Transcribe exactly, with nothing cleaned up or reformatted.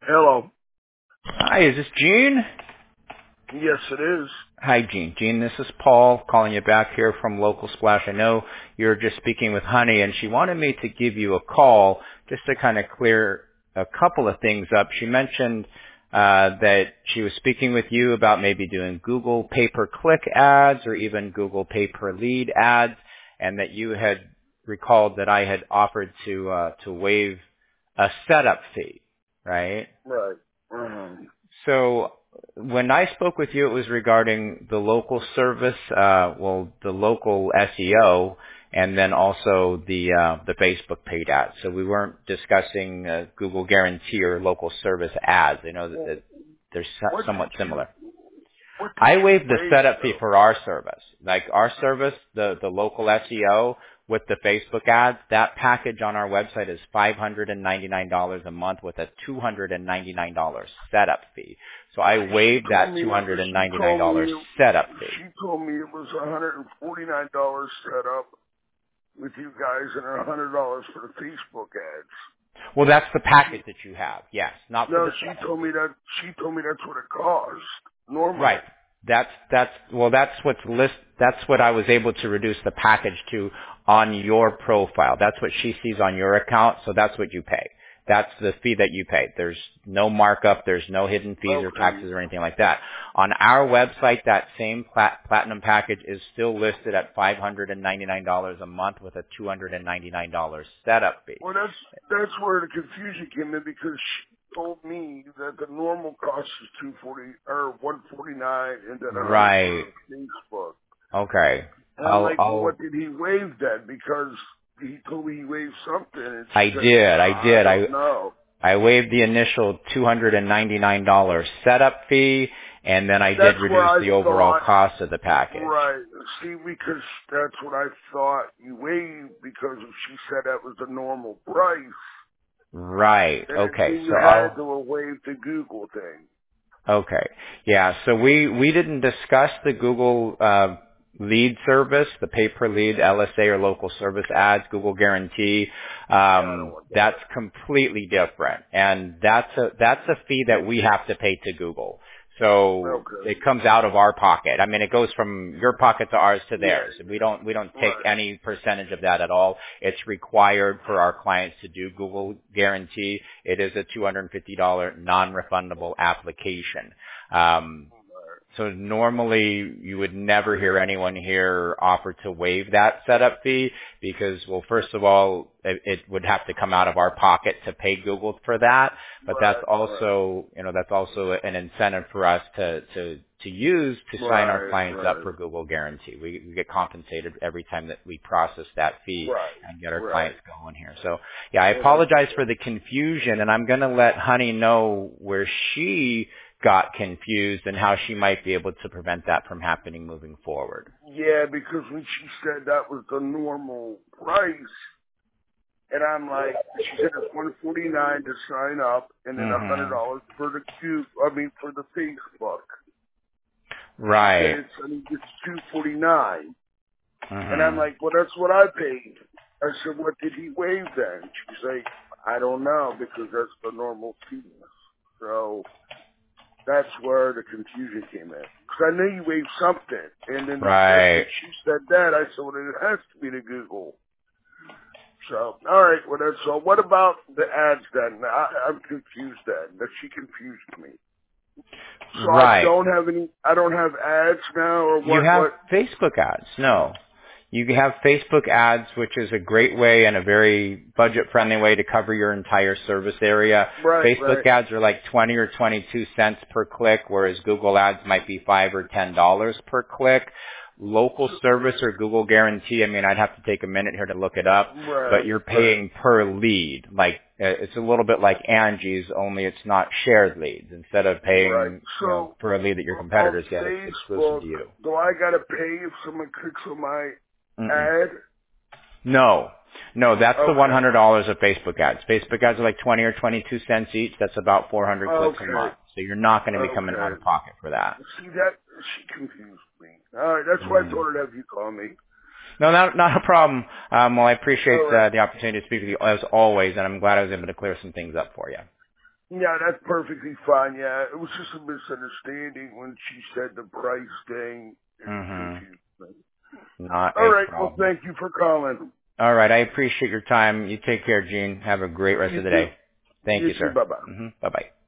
Hello. Hi, is this Gene? Yes, it is. Hi, Gene. Gene, this is Paul calling you back here from Local Splash. I know you're just speaking with Honey, and she wanted me to give you a call just to kind of clear a couple of things up. She mentioned uh, that she was speaking with you about maybe doing Google pay-per-click ads or even Google pay-per-lead ads, and that you had recalled that I had offered to uh, to waive a setup fee, right? Right. Mm-hmm. So when I spoke with you, it was regarding the local service, uh, well, the local S E O, and then also the uh, the Facebook paid ads. So we weren't discussing uh, Google Guarantee or local service ads. I know that, Well, that they're so- what somewhat did you similar. what did I you waived the waive setup fee though? for our service. Like our service, the, the local S E O with the Facebook ads, that package on our website is five hundred ninety-nine dollars a month with a two hundred ninety-nine dollars setup fee. So I She waived told that me it was. She two hundred ninety-nine told dollars me. setup fee. She told me it was one hundred and forty nine dollars set up with you guys and a hundred dollars for the Facebook ads. Well, that's the She package that you have. Yes, not for no. the She setup told fee. me that. She told me that's what it cost normally. Right. That's that's well that's what's list that's what I was able to reduce the package to on your profile. That's what she sees on your account, so that's what you pay. That's the fee that you pay. There's no markup, there's no hidden fees or Okay. taxes or anything like that. On our website, that same plat- platinum package is still listed at five hundred ninety-nine dollars a month with a two hundred ninety-nine dollars setup fee. Well, that's that's where the confusion came in because she told me that the normal cost is two forty or one forty nine, and then a hundred Right. for Facebook. Okay. And I'm I'll like, well, I'll what did he waive then? Because he told me he waived something, and she I said, did. I I did. I don't know. I waived the initial two hundred ninety-nine dollars setup fee, and then I did That's where reduce I the overall thought. cost of the package. Right. See, because that's what I thought you waived because she said that was the normal price. Right. Then it Okay. seemed So you had I'll. to have waived the Google thing. Okay. Yeah. So we we didn't discuss the Google uh, lead service, the pay per lead L S A or local service ads, Google Guarantee. Yeah, I don't Um, want that's that. completely different, and that's a that's a fee that we have to pay to Google. So Okay. it comes out of our pocket. I mean, it goes from your pocket to ours to Yeah. theirs. We don't we don't take Right. any percentage of that at all. It's required for our clients to do Google Guarantee. It is a two hundred fifty dollars non-refundable application. Um, so normally you would never hear anyone here offer to waive that setup fee because, well, first of all, it, it would have to come out of our pocket to pay Google for that. But that's Right. Right. also, you know, that's also an incentive for us to, to, to use to sign our Right. clients up Right. for Google Guarantee. We, we get compensated every time that we process that fee Right. and get our Right. clients going here. So yeah, I Well, that's apologize for good. the confusion, and I'm going to let Honey know where she got confused and how she might be able to prevent that from happening moving forward. Yeah, because when she said that was the normal price, and I'm like, she said it's one forty nine to sign up, and then a hundred Mhm. dollars for the Q. I mean, for the Facebook. She said Right. it's I mean, it's two forty nine, and I'm Mhm. like, well, that's what I paid. I said, what did he waive then? She's like, I don't know because that's the normal fee. So that's where the confusion came in. Because I knew you waived something. And then the second Right. she said that, I said, well, it has to be the Google. So, all right, well, that's all. What about the ads then? I, I'm confused then. That she confused me. So I Right. don't have any, I don't have ads now or You what, have what? Facebook ads. No. You have Facebook ads, which is a great way and a very budget-friendly way to cover your entire service area. Right, Facebook right. ads are like twenty or twenty-two cents per click, whereas Google ads might be five or ten dollars per click. Local service or Google Guarantee, I mean, I'd have to take a minute here to look it up, but Right, you're right. paying per lead. Like, uh, it's a little bit like Angie's, only it's not shared leads. Instead of Right. paying, you know, So for a lead that your on competitors get, it's exclusive Facebook, to you. do I got to pay if someone clicks on my Mm-mm. ad? No. No, that's the Okay. one hundred dollars of Facebook ads. Facebook ads are like twenty or twenty-two cents each. That's about four hundred clicks a Okay. month. So you're not going to be coming out Okay. of pocket for that. See that? She confused me. All right. That's why I Mm. told her to have you call me. No, not, not a problem. Um, well, I appreciate All right. uh, the opportunity to speak with you as always, and I'm glad I was able to clear some things up for you. Yeah, that's perfectly fine. Yeah, it was just a misunderstanding when she said the price thing. It Mm-hmm. confused me. Not All a right. Well, problem. thank you for calling. All right. I appreciate your time. You take care, Gene. Have a great rest You of the too. day. Thank You you, too. sir. Bye bye. Mm-hmm. Bye-bye.